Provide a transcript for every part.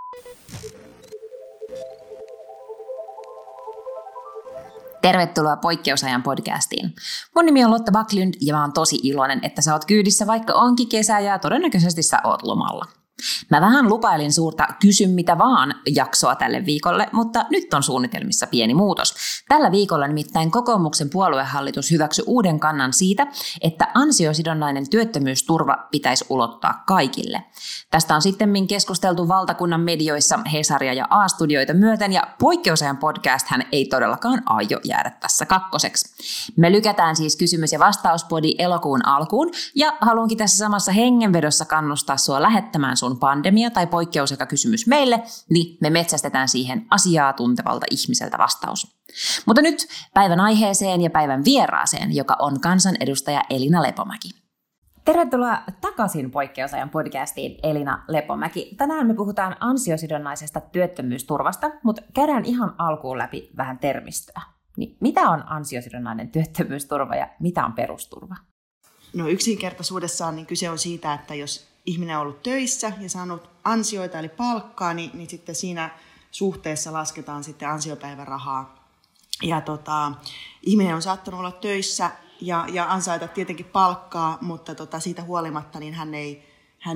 Tervetuloa Poikkeusajan podcastiin. Mun nimi on Lotta Backlund ja mä oon tosi iloinen, että sä oot kyydissä, vaikka onkin kesä ja todennäköisesti sä oot lomalla. Mä vähän lupailin suurta kysy mitä vaan jaksoa tälle viikolle, mutta nyt on suunnitelmissa pieni muutos. Tällä viikolla nimittäin kokoomuksen puoluehallitus hyväksyi uuden kannan siitä, että ansiosidonnainen työttömyysturva pitäisi ulottaa kaikille. Tästä on sittemmin keskusteltu valtakunnan medioissa Hesaria ja A-studioita myöten, ja Poikkeusajan podcast-hän ei todellakaan aio jäädä tässä kakkoseksi. Me lykätään siis kysymys- ja vastauspodi elokuun alkuun, ja haluankin tässä samassa hengenvedossa kannustaa sua lähettämään sun pandemia- tai poikkeusaikakysymys meille, niin me metsästetään siihen asiaa tuntevalta ihmiseltä vastaus. Mutta nyt päivän aiheeseen ja päivän vieraaseen, joka on kansanedustaja Elina Lepomäki. Tervetuloa takaisin Poikkeusajan podcastiin, Elina Lepomäki. Tänään me puhutaan ansiosidonnaisesta työttömyysturvasta, mutta käydään ihan alkuun läpi vähän termistöä. Niin mitä on ansiosidonnainen työttömyysturva ja mitä on perusturva? No yksinkertaisuudessaan niin kyse on siitä, että jos ihminen on ollut töissä ja saanut ansioita eli palkkaa, niin sitten siinä suhteessa lasketaan sitten ansiopäivärahaa. Ja ihminen on saattanut olla töissä ja ansaita tietenkin palkkaa, mutta siitä huolimatta niin hän ei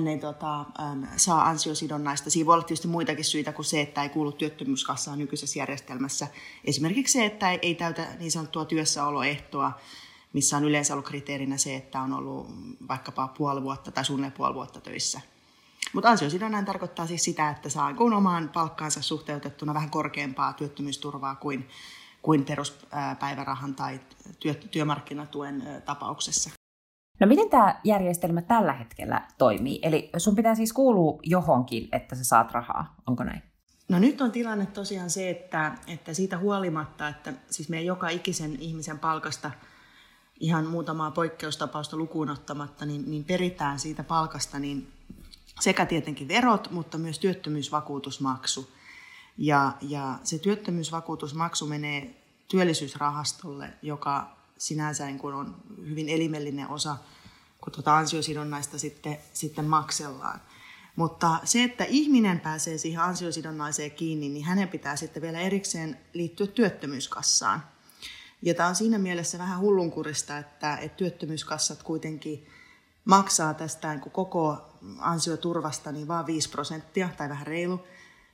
saa ansiosidonnaista. Siinä voi olla tietysti muitakin syitä kuin se, että ei kuulu työttömyyskassaan nykyisessä järjestelmässä. Esimerkiksi se, että ei täytä niin sanottua työssäoloehtoa, missä on yleensä ollut kriteerinä se, että on ollut vaikkapa puoli vuotta tai suunnilleen puoli vuotta töissä. Mutta ansiosidonnainen tarkoittaa siis sitä, että saa omaan palkkaansa suhteutettuna vähän korkeampaa työttömyysturvaa kuin peruspäivärahan tai työmarkkinatuen tapauksessa. No miten tämä järjestelmä tällä hetkellä toimii? Eli sun pitää siis kuulua johonkin, että sä saat rahaa, onko näin? No nyt on tilanne tosiaan se, että siitä huolimatta, että siis meidän joka ikisen ihmisen palkasta ihan muutamaa poikkeustapausta lukuun ottamatta, niin peritään siitä palkasta niin sekä tietenkin verot, mutta myös työttömyysvakuutusmaksu. Ja se työttömyysvakuutusmaksu menee työllisyysrahastolle, joka sinänsä niin kuin on hyvin elimellinen osa, kun ansiosidonnaista sitten maksellaan. Mutta se, että ihminen pääsee siihen ansiosidonnaiseen kiinni, niin hänen pitää sitten vielä erikseen liittyä työttömyyskassaan. Ja tämä on siinä mielessä vähän hullunkurista, että työttömyyskassat kuitenkin maksaa tästä niin kuin koko ansioturvasta niin vain 5% tai vähän reilu.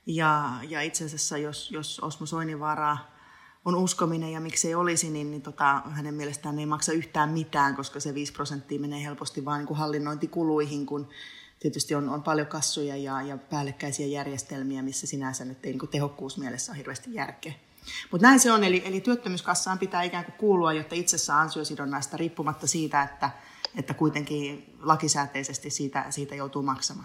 Ja itse asiassa, jos Osmo Soininvaaraa on uskominen ja miksei olisi, niin hänen mielestään ei maksa yhtään mitään, koska se 5% menee helposti vain niin kuin hallinnointikuluihin, kun tietysti on paljon kassoja ja päällekkäisiä järjestelmiä, missä sinänsä nyt ei niin kuin tehokkuusmielessä ole hirveästi järkeä. Mutta näin se on, eli työttömyyskassaan pitää ikään kuin kuulua, jotta itse saa ansiosidonnaista riippumatta siitä, että kuitenkin lakisääteisesti siitä joutuu maksamaan.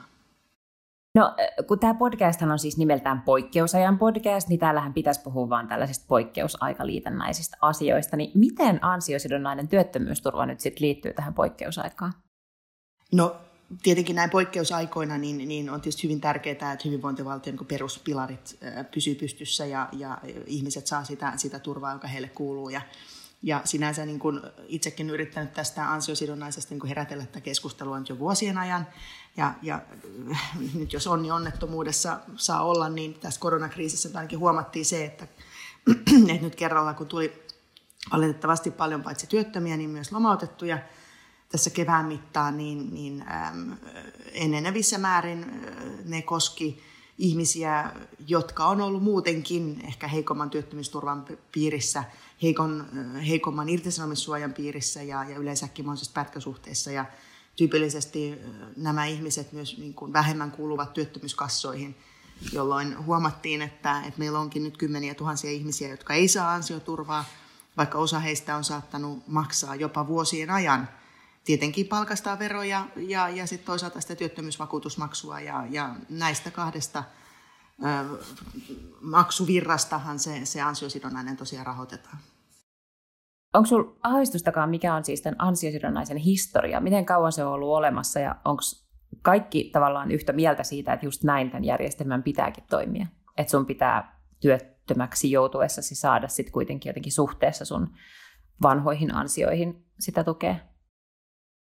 No kun tämä podcast on siis nimeltään Poikkeusajan podcast, niin täällähän pitäisi puhua vaan tällaisista poikkeusaikaliitännäisistä asioista. Niin miten ansiosidonnainen työttömyysturva nyt sitten liittyy tähän poikkeusaikaan? No tietenkin näin poikkeusaikoina niin on tietysti hyvin tärkeää, että hyvinvointivaltion peruspilarit pysyy pystyssä ja ihmiset saa sitä turvaa, joka heille kuuluu. Ja sinänsä niin kuin itsekin yrittänyt tästä ansiosidonnaisesta niin kuin herätellä tätä keskustelua nyt jo vuosien ajan. Ja nyt jos onni onnettomuudessa saa olla, niin tässä koronakriisissä ainakin huomattiin se, että nyt kerralla kun tuli valitettavasti paljon paitsi työttömiä, niin myös lomautettuja tässä kevään mittaan, niin enenevissä määrin ne koski ihmisiä, jotka on ollut muutenkin ehkä heikomman työttömyysturvan piirissä, heikomman irtisanomissuojan piirissä ja yleensäkin mahdollisessa pätkäsuhteessa. Ja tyypillisesti nämä ihmiset myös niin kuin vähemmän kuuluvat työttömyyskassoihin, jolloin huomattiin, että meillä onkin nyt kymmeniä tuhansia ihmisiä, jotka ei saa ansioturvaa, vaikka osa heistä on saattanut maksaa jopa vuosien ajan. Tietenkin palkastaa veroja ja sitten toisaalta sitä työttömyysvakuutusmaksua ja näistä kahdesta maksuvirrastahan se ansiosidonnainen tosiaan rahoitetaan. Onko sinulla aavistustakaan, mikä on siis tämän ansiosidonnaisen historia? Miten kauan se on ollut olemassa ja onko kaikki tavallaan yhtä mieltä siitä, että just näin tämän järjestelmän pitääkin toimia? Että sun pitää työttömäksi joutuessasi saada sitten kuitenkin jotenkin suhteessa sun vanhoihin ansioihin sitä tukea?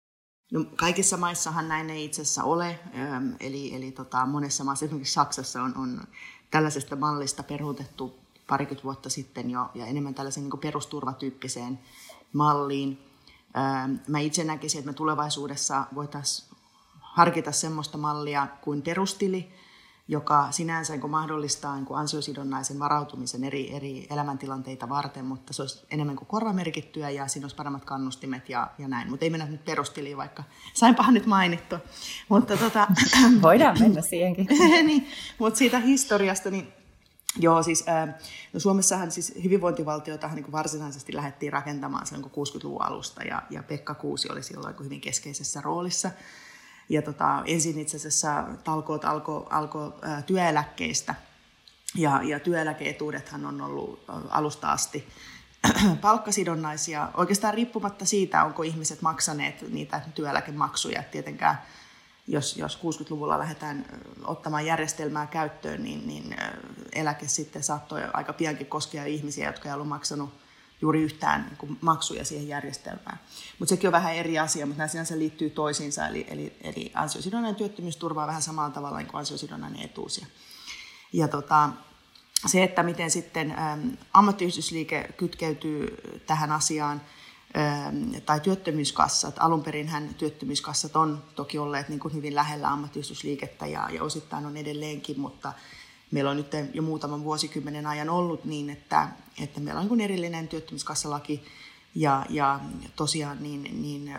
No, kaikissa maissahan näin ei itse asiassa ole, eli monessa maassa, esimerkiksi Saksassa on tällaisesta mallista peruutettu parikymmentä vuotta sitten jo, ja enemmän tällaisen niin kuin perusturvatyyppiseen malliin. Mä itse näkisin, että me tulevaisuudessa voitaisiin harkita semmoista mallia kuin perustili, joka sinänsä mahdollistaa ansiosidonnaisen varautumisen eri elämäntilanteita varten, mutta se olisi enemmän kuin korvamerkittyä ja siinä olisi paremmat kannustimet ja näin. Mutta ei mennä nyt perustiliin, vaikka sainpahan nyt mainittua. Mutta voidaan mennä siihenkin. Niin, mutta siitä historiasta, niin joo, siis no Suomessahan siis hyvinvointivaltiotahan niin varsinaisesti lähdettiin rakentamaan silloin 60-luvun alusta ja Pekka Kuusi oli silloin hyvin keskeisessä roolissa. Ja ensin itse asiassa talkoot alkoi työeläkkeistä ja työeläke-etuudethan on ollut alusta asti palkkasidonnaisia, oikeastaan riippumatta siitä, onko ihmiset maksaneet niitä työeläkemaksuja. Tietenkään jos 60-luvulla lähdetään ottamaan järjestelmää käyttöön, niin eläke sitten saattoi aika piankin koskea ihmisiä, jotka ei ollut maksanut juuri yhtään niin maksuja siihen järjestelmään. Mutta sekin on vähän eri asia, mutta nämä sinänsä liittyy toisiinsa, eli ansiosidonnainen työttömyysturva on vähän samalla tavalla kuin ansiosidonnainen etuus. Ja se, että miten sitten ammattiyhdistysliike kytkeytyy tähän asiaan, tai työttömyyskassat. Alun perinhän työttömyyskassat on toki olleet niin kuin hyvin lähellä ammattiyhdistysliikettä ja osittain on edelleenkin, mutta meillä on nyt jo muutaman vuosikymmenen ajan ollut niin, että meillä on niin kuin erillinen työttömyyskassalaki ja tosiaan niin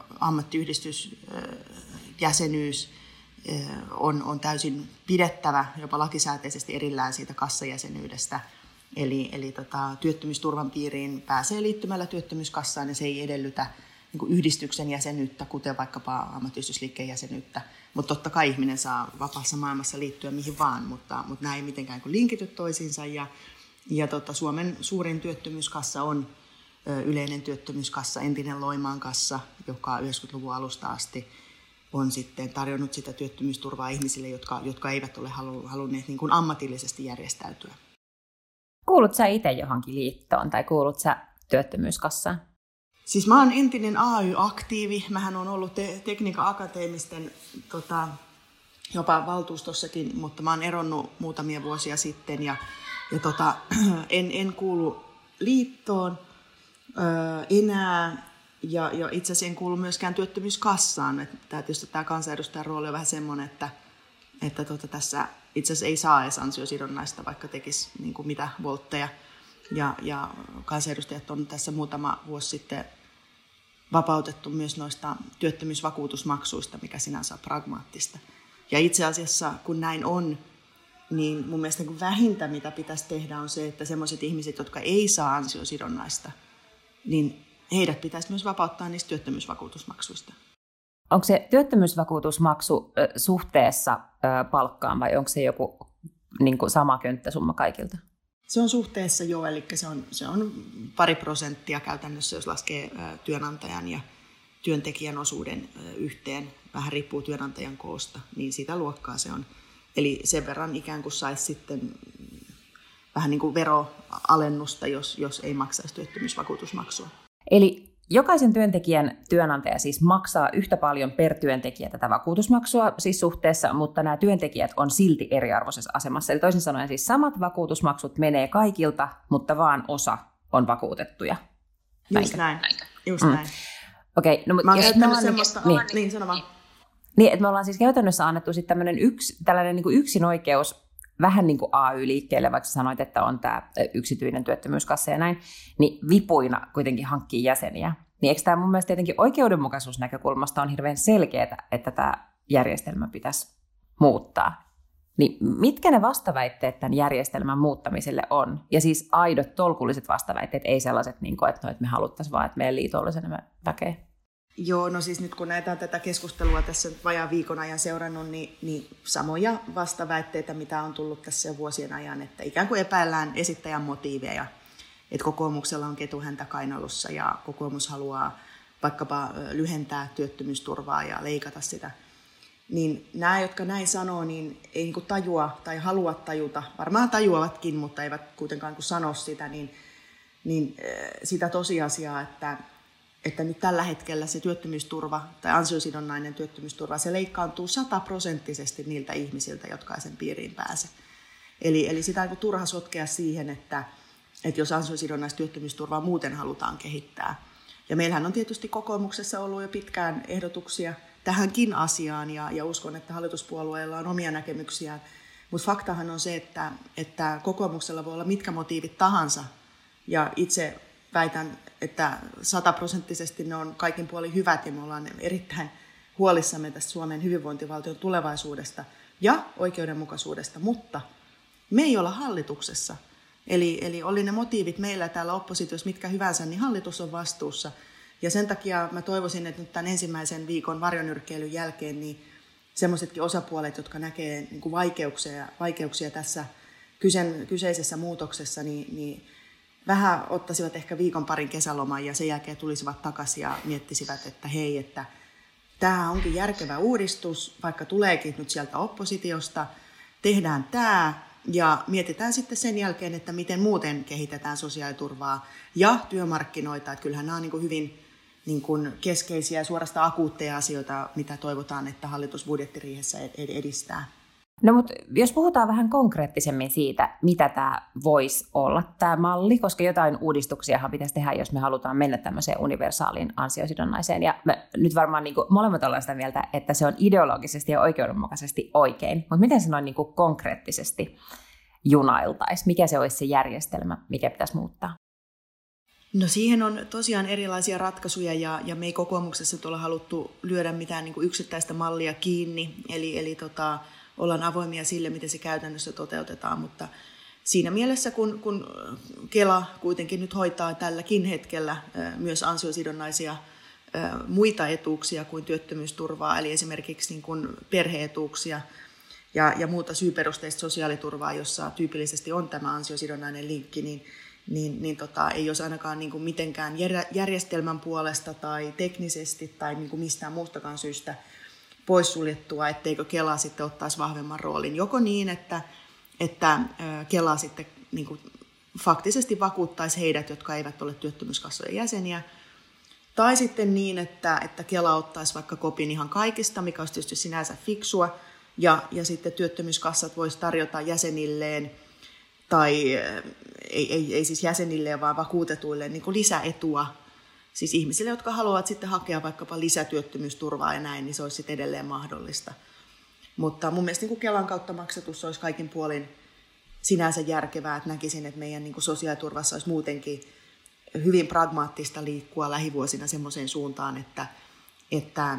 ammattiyhdistysjäsenyys on täysin pidettävä jopa lakisääteisesti erillään siitä kassajäsenyydestä. Eli työttömyysturvan piiriin pääsee liittymällä työttömyyskassaan ja se ei edellytä niin kuin yhdistyksen jäsenyyttä, kuten vaikkapa ammattiyhdistysliikkeen jäsenyyttä. Mutta totta kai ihminen saa vapaassa maailmassa liittyä mihin vaan, mutta nämä ei mitenkään linkity toisiinsa. Suomen suurin työttömyyskassa on yleinen työttömyyskassa, entinen Loimaan kassa, joka 90-luvun alusta asti on sitten tarjonnut sitä työttömyysturvaa ihmisille, jotka eivät ole halunneet niin kuin ammatillisesti järjestäytyä. Kuulut sä itse johonkin liittoon tai kuulut sä työttömyyskassaan? Siis mä oon entinen AY-aktiivi. Mähän on ollut tekniikan akateemisten jopa valtuustossakin, mutta mä oon eronnut muutamia vuosia sitten ja en kuulu liittoon enää ja itse asiassa en kuulu myöskään työttömyyskassaan. Tietysti tämä kansanedustajan rooli on vähän semmoinen, että tässä itse asiassa ei saa edes ansiosidonnaista, vaikka tekisi niin kuin mitä voltteja. Ja kansanedustajat on tässä muutama vuosi sitten vapautettu myös noista työttömyysvakuutusmaksuista, mikä sinänsä on pragmaattista. Ja itse asiassa, kun näin on, niin mun mielestä niin vähintä, mitä pitäisi tehdä, on se, että sellaiset ihmiset, jotka ei saa ansiosidonnaista, niin heidät pitäisi myös vapauttaa niistä työttömyysvakuutusmaksuista. Onko se työttömyysvakuutusmaksu suhteessa palkkaan vai onko se joku niin kuin sama könttäsumma kaikilta? Se on suhteessa jo, eli se on 2% käytännössä, jos laskee työnantajan ja työntekijän osuuden yhteen. Vähän riippuu työnantajan koosta, niin sitä luokkaa se on. Eli sen verran ikään kuin saisi sitten vähän niin kuin veroalennusta, jos ei maksaisi työttömyysvakuutusmaksua. Eli jokaisen työntekijän työnantaja siis maksaa yhtä paljon per työntekijä tätä vakuutusmaksua siis suhteessa, mutta nämä työntekijät on silti eriarvoisessa asemassa. Eli toisin sanoen siis samat vakuutusmaksut menee kaikilta, mutta vaan osa on vakuutettuja. Just näin. Just näin. Okei, no, mä oon käyttänyt semmoista... Niin, sano vaan. Niin, että me ollaan siis käytännössä annettu sitten tällainen niin kuin yksinoikeus vähän niin kuin AY-liikkeelle, vaikka sanoit, että on tämä yksityinen työttömyyskassa ja näin, niin vipuina kuitenkin hankkii jäseniä. Niin eikö tämä mun mielestä tietenkin oikeudenmukaisuusnäkökulmasta on hirveän selkeää, että tämä järjestelmä pitäisi muuttaa. Niin mitkä ne vastaväitteet tämän järjestelmän muuttamiselle on? Ja siis aidot tolkulliset vastaväitteet, ei sellaiset, niin kuin, että me haluttaisiin vaan, että meidän liitolla olisi enemmän väkeä. Joo, no siis nyt kun näitä on tätä keskustelua tässä vajaan viikon ajan seurannut, niin samoja vastaväitteitä, mitä on tullut tässä jo vuosien ajan, että ikään kuin epäillään esittäjän motiiveja, että kokoomuksella on ketuhäntä kainalossa ja kokoomus haluaa vaikkapa lyhentää työttömyysturvaa ja leikata sitä. Niin nämä, jotka näin sanoo, niin ei niin kuin tajua tai halua tajuta, varmaan tajuavatkin, mutta eivät kuitenkaan kun sano sitä, niin sitä tosiasiaa, että nyt tällä hetkellä se työttömyysturva tai ansiosidonnainen työttömyysturva, se leikkaantuu 100% niiltä ihmisiltä, jotka ei sen piiriin pääse. Eli sitä on turha sotkea siihen, että jos ansiosidonnaista työttömyysturvaa muuten halutaan kehittää. Ja meillähän on tietysti kokoomuksessa ollut jo pitkään ehdotuksia tähänkin asiaan, ja uskon, että hallituspuolueilla on omia näkemyksiä. Mutta faktahan on se, että kokoomuksella voi olla mitkä motiivit tahansa, ja itse väitän, että 100% ne on kaikin puolin hyvät, ja me ollaan erittäin huolissamme tästä Suomen hyvinvointivaltion tulevaisuudesta ja oikeudenmukaisuudesta, mutta me ei olla hallituksessa. Eli oli ne motiivit meillä täällä oppositiossa mitkä hyvänsä, niin hallitus on vastuussa. Ja sen takia mä toivoisin, että nyt tämän ensimmäisen viikon varjonyrkkeilyn jälkeen niin semmoisetkin osapuolet, jotka näkee niin kuin vaikeuksia tässä kyseisessä muutoksessa, niin vähän ottaisivat ehkä viikon parin kesäloman ja sen jälkeen tulisivat takaisin ja miettisivät, että hei, että tämä onkin järkevä uudistus, vaikka tuleekin nyt sieltä oppositiosta, tehdään tämä ja mietitään sitten sen jälkeen, että miten muuten kehitetään sosiaaliturvaa ja työmarkkinoita. Että kyllähän nämä on niin kuin hyvin niin kuin keskeisiä ja suorastaan akuutteja asioita, mitä toivotaan, että hallitus budjettiriihessä edistää. No mutta jos puhutaan vähän konkreettisemmin siitä, mitä tämä voisi olla tämä malli, koska jotain uudistuksiahan pitäisi tehdä, jos me halutaan mennä tämmöiseen universaaliin ansiosidonnaiseen. Ja me nyt varmaan niin kuin molemmat ollaan sitä mieltä, että se on ideologisesti ja oikeudenmukaisesti oikein. Mutta miten se noin niin kuin konkreettisesti junailtaisi? Mikä se olisi se järjestelmä, mikä pitäisi muuttaa? No siihen on tosiaan erilaisia ratkaisuja ja me ei kokoomuksessa ole haluttu lyödä mitään niin kuin yksittäistä mallia kiinni. Eli ollaan avoimia sille, miten se käytännössä toteutetaan, mutta siinä mielessä, kun Kela kuitenkin nyt hoitaa tälläkin hetkellä myös ansiosidonnaisia muita etuuksia kuin työttömyysturvaa, eli esimerkiksi niin kuin perhe-etuuksia ja muuta syyperusteista sosiaaliturvaa, jossa tyypillisesti on tämä ansiosidonnainen linkki, niin ei olisi ainakaan niin kuin mitenkään järjestelmän puolesta tai teknisesti tai niin kuin mistään muustakaan syystä poissuljettua, etteikö Kela sitten ottaisi vahvemman roolin. Joko niin, että Kela sitten niin kuin faktisesti vakuuttaisi heidät, jotka eivät ole työttömyyskassojen jäseniä, tai sitten niin, että Kela ottaisi vaikka kopin ihan kaikista, mikä olisi tietysti sinänsä fiksua, ja sitten työttömyyskassat voisi tarjota jäsenilleen, tai ei siis jäsenilleen, vaan vakuutetuille niin kuin lisäetua. Siis ihmisille, jotka haluavat sitten hakea vaikkapa lisätyöttömyysturvaa ja näin, niin se olisi sitten edelleen mahdollista. Mutta mun mielestä niin kuin Kelan kautta maksatus olisi kaikin puolin sinänsä järkevää, että näkisin, että meidän niin kuin sosiaaliturvassa olisi muutenkin hyvin pragmaattista liikkua lähivuosina semmoiseen suuntaan, että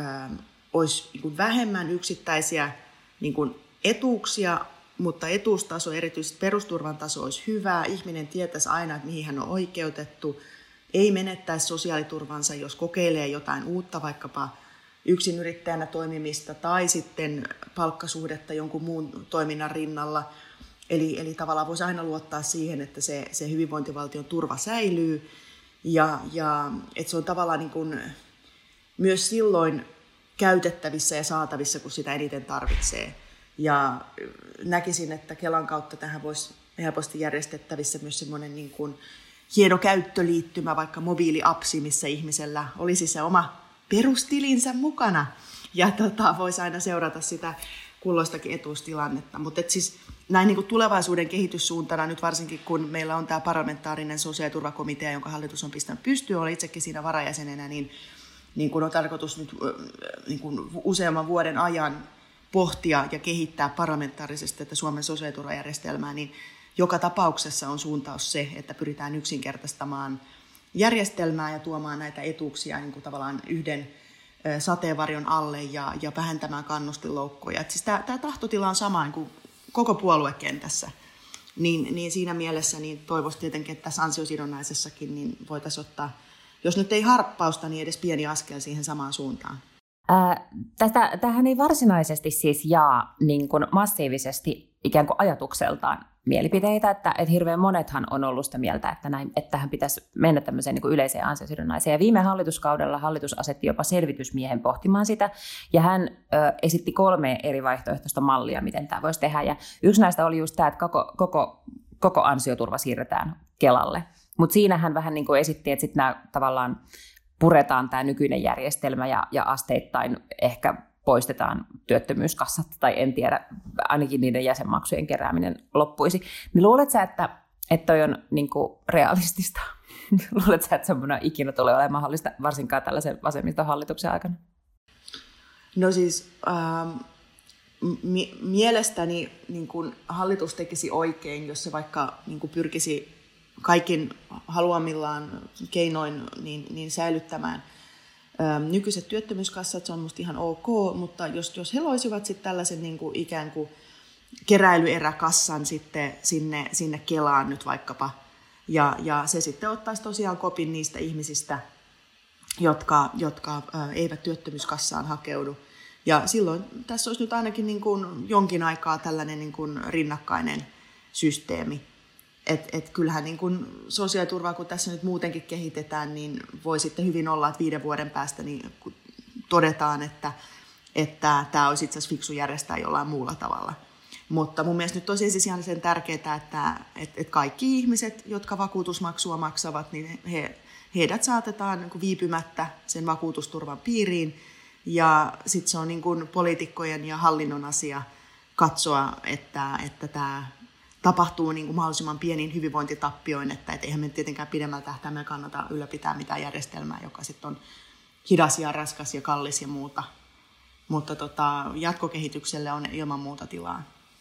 olisi niin kuin vähemmän yksittäisiä niin kuin etuuksia, mutta etuustaso, erityisesti perusturvan taso olisi hyvä. Ihminen tietäisi aina, että mihin hän on oikeutettu. Ei menettäisi sosiaaliturvansa, jos kokeilee jotain uutta, vaikkapa yksinyrittäjänä toimimista tai sitten palkkasuhdetta jonkun muun toiminnan rinnalla. Eli tavallaan voisi aina luottaa siihen, että se hyvinvointivaltion turva säilyy ja että se on tavallaan niin kuin myös silloin käytettävissä ja saatavissa, kun sitä eniten tarvitsee. Ja näkisin, että Kelan kautta tähän voisi helposti järjestettävissä myös semmoinen niin kuin hieno käyttöliittymä, vaikka mobiiliapsi, missä ihmisellä olisi se oma perustilinsä mukana. Ja voisi aina seurata sitä kulloistakin etuustilannetta. Mutta siis näin niin kuin tulevaisuuden kehityssuuntana, nyt varsinkin kun meillä on tämä parlamentaarinen sosiaaliturvakomitea, jonka hallitus on pistänyt pystyyn, olen itsekin siinä varajäsenenä, niin kun on tarkoitus nyt niin kuin useamman vuoden ajan pohtia ja kehittää parlamentaarisesti tätä Suomen sosiaaliturvajärjestelmää, niin joka tapauksessa on suuntaus se, että pyritään yksinkertaistamaan järjestelmää ja tuomaan näitä etuuksia niin kuin tavallaan yhden sateenvarjon alle ja vähentämään kannustinloukkoja. Siis tämä tahtotila on sama niin kuin koko puoluekentässä. Niin siinä mielessä niin toivoisi tietenkin, että tässä ansiosidonnaisessakin niin voitaisiin ottaa, jos nyt ei harppausta, niin edes pieni askel siihen samaan suuntaan. Tähän ei varsinaisesti siis jaa niin kuin massiivisesti ikään kuin ajatukseltaan mielipiteitä, että hirveän monethan on ollut sitä mieltä, että tähän pitäisi mennä tämmöiseen niin kuin yleiseen ansiosidonnaiseen. Ja viime hallituskaudella hallitus asetti jopa selvitysmiehen pohtimaan sitä, ja hän esitti 3 eri vaihtoehtoista mallia, miten tämä voisi tehdä. Ja yksi näistä oli just tämä, että koko ansioturva siirretään Kelalle. Mutta siinä hän vähän niin kuin esitti, että sitten nämä tavallaan puretaan tämä nykyinen järjestelmä ja asteittain ehkä poistetaan työttömyyskassat, tai en tiedä, ainakin niiden jäsenmaksujen kerääminen loppuisi. Niin luuletko sä, että toi on niin kuin realistista? Luuletko sä, että semmoinen ikinä tulee olemaan mahdollista, varsinkaan tällaisen vasemmistohallituksen aikana? No siis mielestäni niin kun hallitus tekisi oikein, jos se vaikka niin kun pyrkisi kaikin haluamillaan keinoin niin säilyttämään nykyiset työttömyyskassat, se on musta ihan ok, mutta jos he loisivat sitten tällaisen niin kuin ikään kuin keräilyeräkassan sitten sinne Kelaan nyt vaikkapa, ja se sitten ottaisi tosiaan kopin niistä ihmisistä, jotka eivät työttömyyskassaan hakeudu. Ja silloin tässä olisi nyt ainakin niin kuin jonkin aikaa tällainen niin kuin rinnakkainen systeemi. Et kyllähän niin kuin sosiaaliturvaa, kun tässä nyt muutenkin kehitetään, niin voi sitten hyvin olla, että 5 vuoden päästä niin todetaan, että tämä olisi itse asiassa fiksu järjestää jollain muulla tavalla. Mutta mun mielestä nyt tosiaan siis ihan sen tärkeää, että kaikki ihmiset, jotka vakuutusmaksua maksavat, niin heidät saatetaan niin kuin viipymättä sen vakuutusturvan piiriin. Ja sitten se on niin kuin poliitikkojen ja hallinnon asia katsoa, että tämä tapahtuu niin kuin mahdollisimman pienin hyvinvointitappioin, että eihän me tietenkään pidemmällä tähtäimellä kannata ylläpitää mitään järjestelmää, joka sitten on hidas ja raskas ja kallis ja muuta. Mutta jatkokehitykselle on ilman muuta tilaa.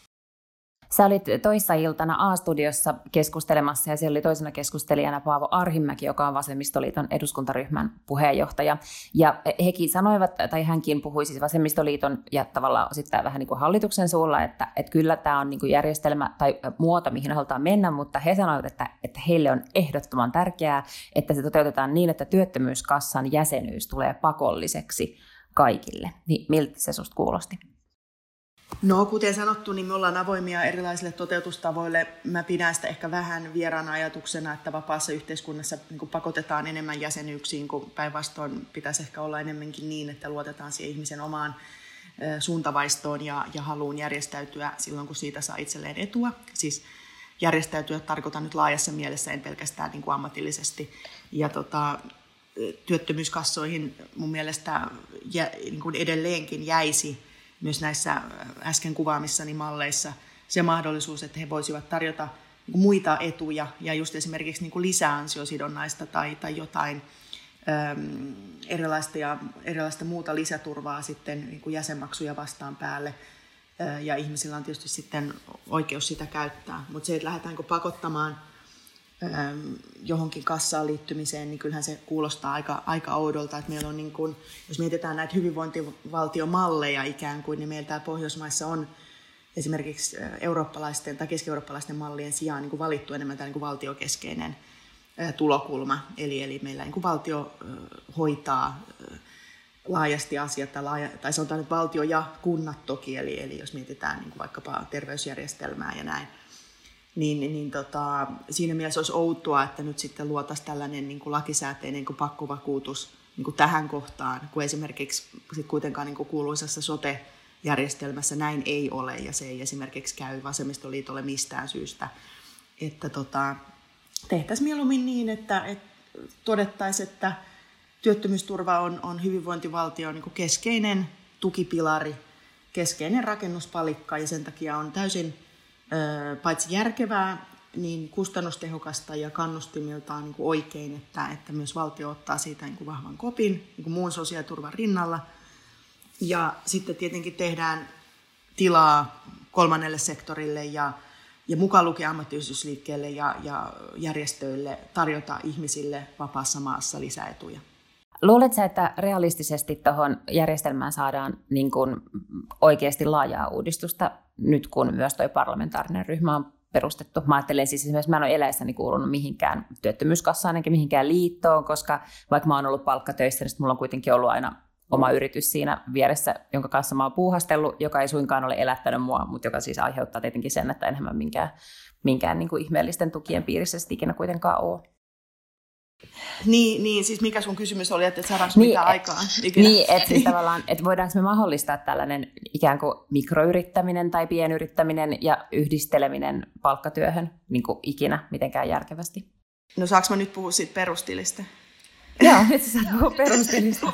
Sä olit toissa iltana A-studiossa keskustelemassa, ja siellä oli toisena keskustelijana Paavo Arhinmäki, joka on Vasemmistoliiton eduskuntaryhmän puheenjohtaja. Ja hekin sanoivat, tai hänkin puhui siis Vasemmistoliiton ja tavallaan osittain vähän niin kuin hallituksen suulla, että kyllä tämä on niin kuin järjestelmä tai muoto, mihin halutaan mennä, mutta he sanoivat, että heille on ehdottoman tärkeää, että se toteutetaan niin, että työttömyyskassan jäsenyys tulee pakolliseksi kaikille. Niin miltä se susta kuulosti? No, kuten sanottu, niin me ollaan avoimia erilaisille toteutustavoille. Mä pidän sitä ehkä vähän vieraana ajatuksena, että vapaassa yhteiskunnassa niin pakotetaan enemmän jäsenyyksiin, kun päinvastoin pitäisi ehkä olla enemmänkin niin, että luotetaan siihen ihmisen omaan suuntavaistoon ja haluun järjestäytyä silloin, kun siitä saa itselleen etua. Siis järjestäytyä tarkoitan nyt laajassa mielessä, en pelkästään niin kuin ammatillisesti. Ja työttömyyskassoihin mun mielestä niin kuin edelleenkin jäisi myös näissä äsken kuvaamissani malleissa se mahdollisuus, että he voisivat tarjota muita etuja ja just esimerkiksi niin kuin lisäansiosidonnaista tai jotain erilaista muuta lisäturvaa sitten niin kuin jäsenmaksuja vastaan päälle. Ja ihmisillä on tietysti sitten oikeus sitä käyttää. Mutta se, että lähdetään pakottamaan johonkin kassaan liittymiseen, niin kyllähän se kuulostaa aika oudolta, että meillä on, niin kuin, jos mietitään näitä hyvinvointivaltiomalleja ikään kuin, niin meillä täällä Pohjoismaissa on esimerkiksi eurooppalaisten tai keski-eurooppalaisten mallien sijaan niin kuin valittu enemmän tämä niin kuin valtiokeskeinen tulokulma, eli meillä niin kuin valtio hoitaa laajasti asiat, tai sanotaan nyt valtio ja kunnat toki, eli jos mietitään niin kuin vaikkapa terveysjärjestelmää ja näin, niin siinä mielessä olisi outoa, että nyt sitten luotaisiin tällainen niin kuin lakisääteinen niin kuin pakkovakuutus niin kuin tähän kohtaan, kun esimerkiksi sit kuitenkaan niin kuin kuuluisassa sote-järjestelmässä näin ei ole, ja se ei esimerkiksi käy Vasemmistoliitolle mistään syystä. Että tehtäisiin mieluummin niin, että todettaisiin, että työttömyysturva on hyvinvointivaltion niin kuin keskeinen tukipilari, keskeinen rakennuspalikka, ja sen takia on täysin paitsi järkevää, niin kustannustehokasta ja kannustimiltaan niin kuin oikein, että myös valtio ottaa siitä niin kuin vahvan kopin niin kuin muun sosiaaliturvan rinnalla. Ja sitten tietenkin tehdään tilaa kolmannelle sektorille ja mukaan lukien ammattiyhdistysliikkeelle ja järjestöille tarjota ihmisille vapaassa maassa lisäetuja. Luuletko, että realistisesti tuohon järjestelmään saadaan niin kuin oikeasti laajaa uudistusta nyt, kun myös tuo parlamentaarinen ryhmä on perustettu? Mä ajattelen siis esimerkiksi, mä en ole eläessäni kuulunut mihinkään työttömyyskassaan enkä mihinkään liittoon, koska vaikka mä oon ollut palkkatöissä, niin mulla on kuitenkin ollut aina oma yritys siinä vieressä, jonka kanssa mä oon puuhastellut, joka ei suinkaan ole elättänyt mua, mutta joka siis aiheuttaa tietenkin sen, että enemmän minkään niin kuin ihmeellisten tukien piirissä sitten ikinä kuitenkaan ole. Niin, siis mikä sun kysymys oli, että saadaanko mitään aikaan? Niin, että siis tavallaan, että voidaanko me mahdollistaa tällainen ikään kuin mikroyrittäminen tai pienyrittäminen ja yhdisteleminen palkkatyöhön niin kuin ikinä mitenkään järkevästi? No saanko mä nyt puhua siitä perustilistä? Joo, nyt sä saat puhua perustilista.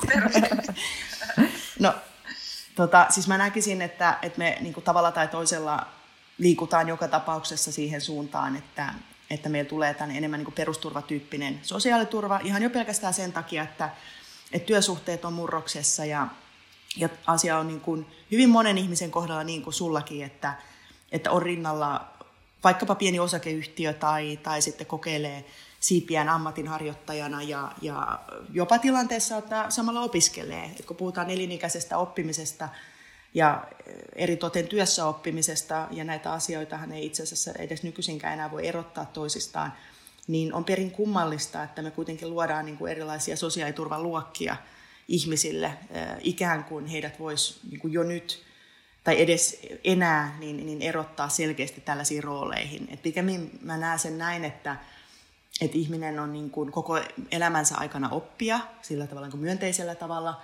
No, siis mä näkisin, että me niin kuin tavalla tai toisella liikutaan joka tapauksessa siihen suuntaan, että meillä tulee tänne enemmän niin kuin perusturvatyyppinen sosiaaliturva, ihan jo pelkästään sen takia, että työsuhteet on murroksessa ja asia on niin kuin hyvin monen ihmisen kohdalla niin kuin sullakin, että on rinnalla vaikkapa pieni osakeyhtiö tai sitten kokeilee siipiään ammatinharjoittajana ja jopa tilanteessa, että samalla opiskelee. Et kun puhutaan elinikäisestä oppimisesta ja eritoten työssä oppimisesta, ja näitä asioitahan ei itse asiassa edes nykyisinkään enää voi erottaa toisistaan, niin on perin kummallista, että me kuitenkin luodaan niin kuin erilaisia sosiaaliturvaluokkia ihmisille, ikään kuin heidät vois niin kuin jo nyt tai edes enää niin erottaa selkeästi tällaisiin rooleihin. Et pikemmin mä näen sen näin, että ihminen on niin kuin koko elämänsä aikana oppia sillä tavalla niin kuin myönteisellä tavalla.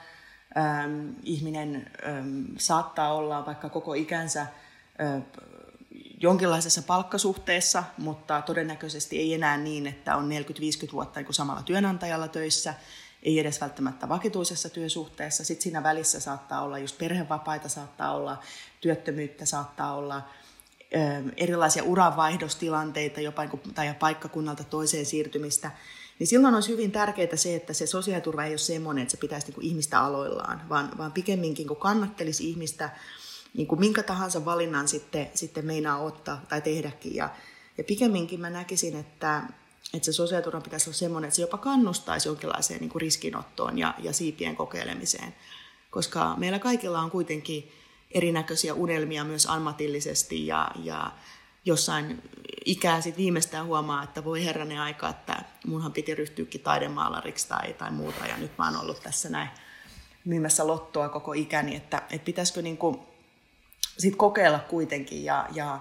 Ihminen saattaa olla vaikka koko ikänsä jonkinlaisessa palkkasuhteessa, mutta todennäköisesti ei enää niin, että on 40-50 vuotta niin kuin samalla työnantajalla töissä, ei edes välttämättä vakituisessa työsuhteessa. Sitten siinä välissä saattaa olla just perhevapaita, saattaa olla työttömyyttä, saattaa olla erilaisia uranvaihdostilanteita jopa tai paikkakunnalta toiseen siirtymistä. Niin silloin olisi hyvin tärkeää se, että se sosiaaliturva ei ole semmoinen, että se pitäisi niin kuin ihmistä aloillaan, vaan pikemminkin kun kannattelisi ihmistä niin kuin minkä tahansa valinnan sitten meinaa ottaa tai tehdäkin. Ja pikemminkin mä näkisin, että se sosiaaliturva pitäisi olla semmoinen, että se jopa kannustaisi jonkinlaiseen niin kuin riskinottoon ja siipien kokeilemiseen. Koska meillä kaikilla on kuitenkin erinäköisiä unelmia myös ammatillisesti ja jossain ikää sitten viimeistään huomaa, että voi herranen aika, että munhan piti ryhtyäkin taidemaalariksi tai muuta. Ja nyt mä oon ollut tässä näin myymässä lottoa koko ikäni, että pitäisikö niinku sit kokeilla kuitenkin ja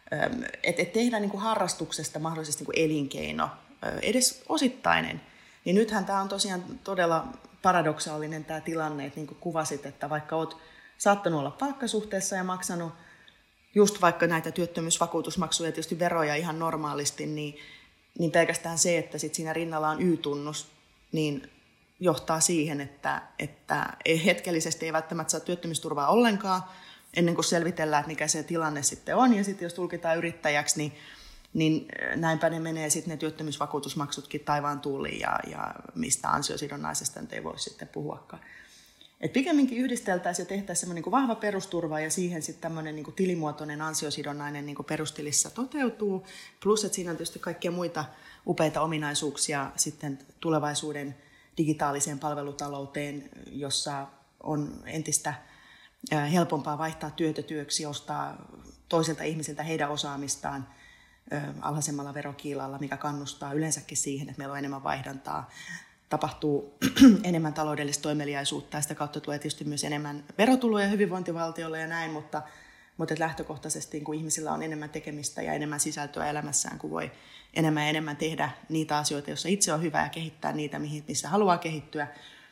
tehdä niinku harrastuksesta mahdollisesti niinku elinkeino, edes osittainen. Niin nythän tämä on tosiaan todella paradoksaalinen tämä tilanne, että niin kuin kuvasit, että vaikka olet saattanut olla palkkasuhteessa ja maksanut just vaikka näitä työttömyysvakuutusmaksuja, tietysti veroja ihan normaalisti, niin pelkästään se, että sit siinä rinnalla on Y-tunnus, niin johtaa siihen, että hetkellisesti ei välttämättä saa työttömyysturvaa ollenkaan, ennen kuin selvitellään, että mikä se tilanne sitten on. Ja sitten jos tulkitaan yrittäjäksi, niin näinpä ne menee sitten ne työttömyysvakuutusmaksutkin taivaan tuuliin ja mistä ansiosidonnaisesta nyt ei voi sitten puhuakaan. Et pikemminkin yhdisteltäisiin ja tehtäisiin semmoinen niin vahva perusturva ja siihen sitten tämmöinen niin tilimuotoinen ansiosidonnainen niin perustilissä toteutuu. Plus, että siinä on tietysti kaikkia muita upeita ominaisuuksia sitten tulevaisuuden digitaaliseen palvelutalouteen, jossa on entistä helpompaa vaihtaa työtä työksi, ostaa toisilta ihmisiltä heidän osaamistaan alhaisemmalla verokiilalla, mikä kannustaa yleensäkin siihen, että meillä on enemmän vaihdantaa, tapahtuu enemmän taloudellista toimeliaisuutta ja sitä kautta tulee tietysti myös enemmän verotuloja hyvinvointivaltiolle ja näin, mutta lähtökohtaisesti kun ihmisillä on enemmän tekemistä ja enemmän sisältöä elämässään, kun voi enemmän ja enemmän tehdä niitä asioita, joissa itse on hyvä ja kehittää niitä, missä haluaa kehittyä.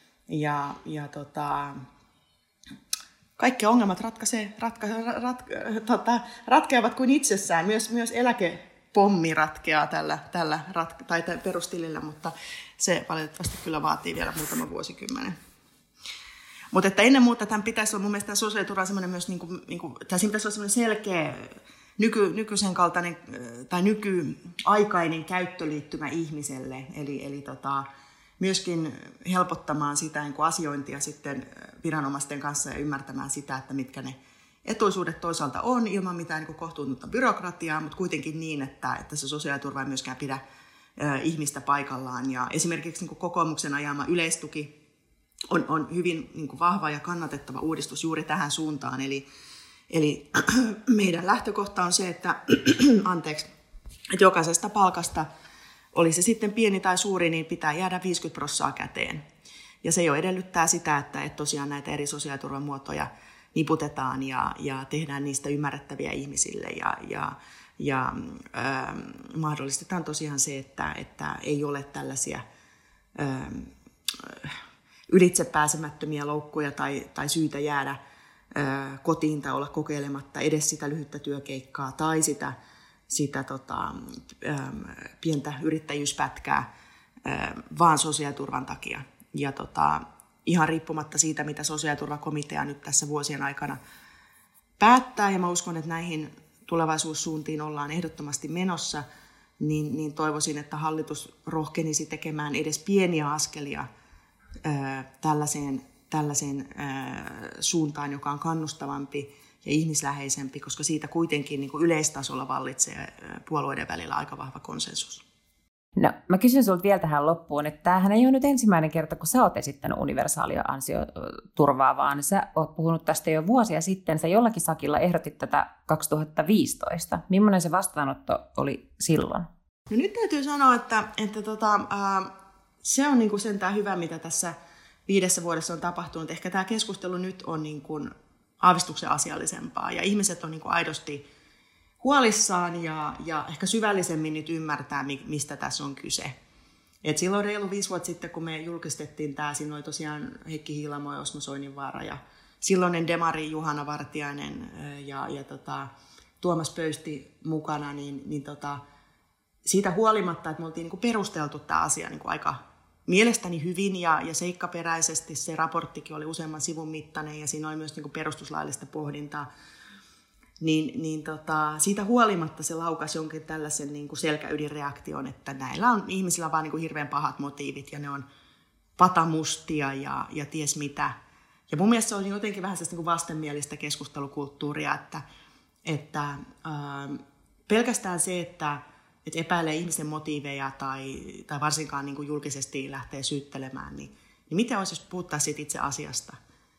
Kaikki ongelmat ratkeavat kuin itsessään. Myös eläkepommi ratkeaa tällä perustilillä, mutta se valitettavasti kyllä vaatii vielä muutama vuosikymmenen. Mutta että ennen muuta tämän pitäisi olla mun mielestä sosiaaliturva semmoinen myös, tai siinä pitäisi olla semmoinen selkeä nykyisen kaltainen tai nykyaikainen käyttöliittymä ihmiselle, eli myöskin helpottamaan sitä niin kuin asiointia sitten viranomaisten kanssa ja ymmärtämään sitä, että mitkä ne etuisuudet toisaalta on ilman mitään niin kuin kohtuutonta byrokratiaa, mutta kuitenkin niin, että se sosiaaliturva ei myöskään pidä ihmistä paikallaan. Ja esimerkiksi niin kuin kokoomuksen ajama yleistuki on hyvin niin kuin vahva ja kannatettava uudistus juuri tähän suuntaan. Eli meidän lähtökohta on se, että jokaisesta palkasta, oli se sitten pieni tai suuri, niin pitää jäädä 50% käteen. Ja se jo edellyttää sitä, että tosiaan näitä eri sosiaaliturvamuotoja niputetaan ja tehdään niistä ymmärrettäviä ihmisille. Ja mahdollistetaan tosiaan se, että ei ole tällaisia ylitsepääsemättömiä loukkuja tai syytä jäädä kotiin tai olla kokeilematta edes sitä lyhyttä työkeikkaa tai sitä pientä yrittäjyyspätkää vaan sosiaaliturvan takia. Ja ihan riippumatta siitä, mitä sosiaaliturvakomitea nyt tässä vuosien aikana päättää, ja mä uskon, että näihin tulevaisuussuuntiin ollaan ehdottomasti menossa, niin toivoisin, että hallitus rohkenisi tekemään edes pieniä askelia tällaiseen suuntaan, joka on kannustavampi ja ihmisläheisempi, koska siitä kuitenkin niin kuin yleistasolla vallitsee puolueiden välillä aika vahva konsensus. No, mä kysyn sulta vielä tähän loppuun, että tämähän ei ole nyt ensimmäinen kerta, kun sä oot esittänyt universaalia ansioturvaa, vaan sä oot puhunut tästä jo vuosia sitten. Sä jollakin sakilla ehdotit tätä 2015. Millainen se vastaanotto oli silloin? No nyt täytyy sanoa, että se on niin kuin sentään hyvä, mitä tässä 5 vuodessa on tapahtunut. Ehkä tämä keskustelu nyt on niin kuin aavistuksen asiallisempaa ja ihmiset on niin kuin aidosti huolissaan ja ehkä syvällisemmin nyt ymmärtää, mistä tässä on kyse. Et silloin reilu 5 vuotta sitten, kun me julkistettiin tämä, siinä oli tosiaan Heikki Hiilamo ja Osmo Soininvaara ja silloinen demari Juhana Vartiainen ja Tuomas Pöysti mukana, niin siitä huolimatta, että me oltiin niin perusteltu tämä asia niin aika mielestäni hyvin ja seikkaperäisesti, se raporttikin oli useamman sivun mittainen ja siinä oli myös niin perustuslaillista pohdintaa, niin siitä huolimatta se laukasi jonkin tällaisen niin kuin selkäydinreaktion, että näillä on ihmisillä vaan niin kuin hirveän pahat motiivit ja ne on patamustia ja ties mitä. Ja mun mielestä se on jotenkin vähän sellaista niin kuin vastenmielistä keskustelukulttuuria, että pelkästään se, että epäilee ihmisen motiiveja tai varsinkaan niin kuin julkisesti lähtee syyttelemään, niin miten olisi, jos puhuttaisiin siitä itse asiasta?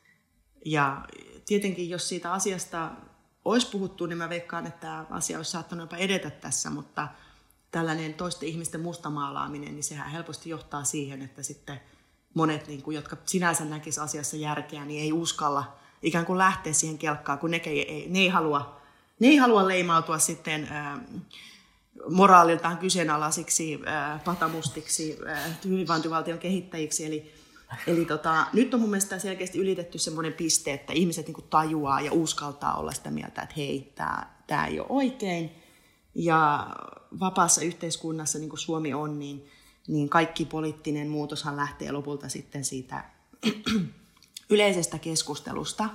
Ja tietenkin, jos siitä asiasta olisi puhuttu, niin mä veikkaan, että tämä asia olisi saattanut jopa edetä tässä, mutta tällainen toisten ihmisten mustamaalaaminen, niin sehän helposti johtaa siihen, että sitten monet, niin kuin, jotka sinänsä näkisivät asiassa järkeä, niin ei uskalla ikään kuin lähteä siihen kelkkaan, kun ne ei halua leimautua sitten moraaliltaan kyseenalaisiksi patamustiksi, hyvinvointivaltion kehittäjiksi. Eli nyt on mun mielestä selkeästi ylitetty semmoinen piste, että ihmiset niin kuin tajuaa ja uskaltaa olla sitä mieltä, että hei, tämä ei ole oikein. Ja vapaassa yhteiskunnassa, niin kuin Suomi on, niin kaikki poliittinen muutoshan lähtee lopulta sitten siitä yleisestä keskustelusta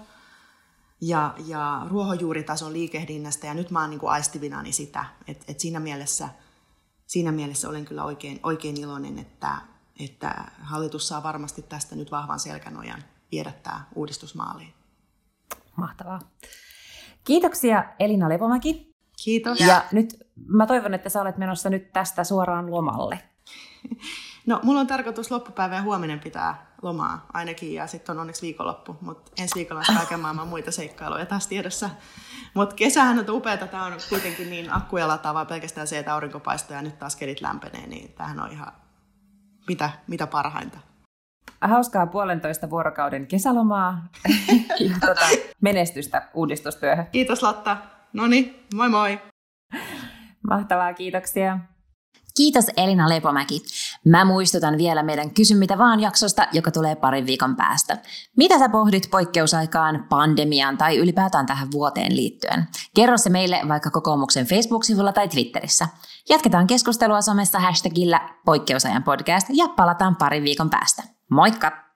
ja ruohonjuuritason liikehdinnästä. Ja nyt mä oon niin kuin aistivinani sitä, että siinä mielessä olen kyllä oikein iloinen, että hallitus saa varmasti tästä nyt vahvan selkänojan viedä tämä uudistus maaliin. Mahtavaa. Kiitoksia Elina Lepomäki. Kiitos. Ja nyt mä toivon, että sä olet menossa nyt tästä suoraan lomalle. No, mulla on tarkoitus loppupäivä ja huominen pitää lomaa ainakin ja sitten on onneksi viikonloppu, mutta ensi viikolla on kaiken maailman muita seikkailuja taas tiedossa. Mutta kesähän on upeata, tämä on kuitenkin niin akkuja lataavaa pelkästään se, että aurinko paistaa ja nyt taas kelit lämpenee, niin tämähän on ihan mitä parhainta. Hauskaa 1,5 vuorokauden kesälomaa ja menestystä uudistustyöhön. Kiitos Lotta. Noniin, moi moi. Mahtavaa, kiitoksia. Kiitos Elina Lepomäki. Mä muistutan vielä meidän Kysy mitä vaan -jaksosta, joka tulee parin viikon päästä. Mitä sä pohdit poikkeusaikaan, pandemiaan tai ylipäätään tähän vuoteen liittyen? Kerro se meille vaikka kokoomuksen Facebook-sivulla tai Twitterissä. Jatketaan keskustelua somessa hashtagillä poikkeusajan podcast ja palataan parin viikon päästä. Moikka!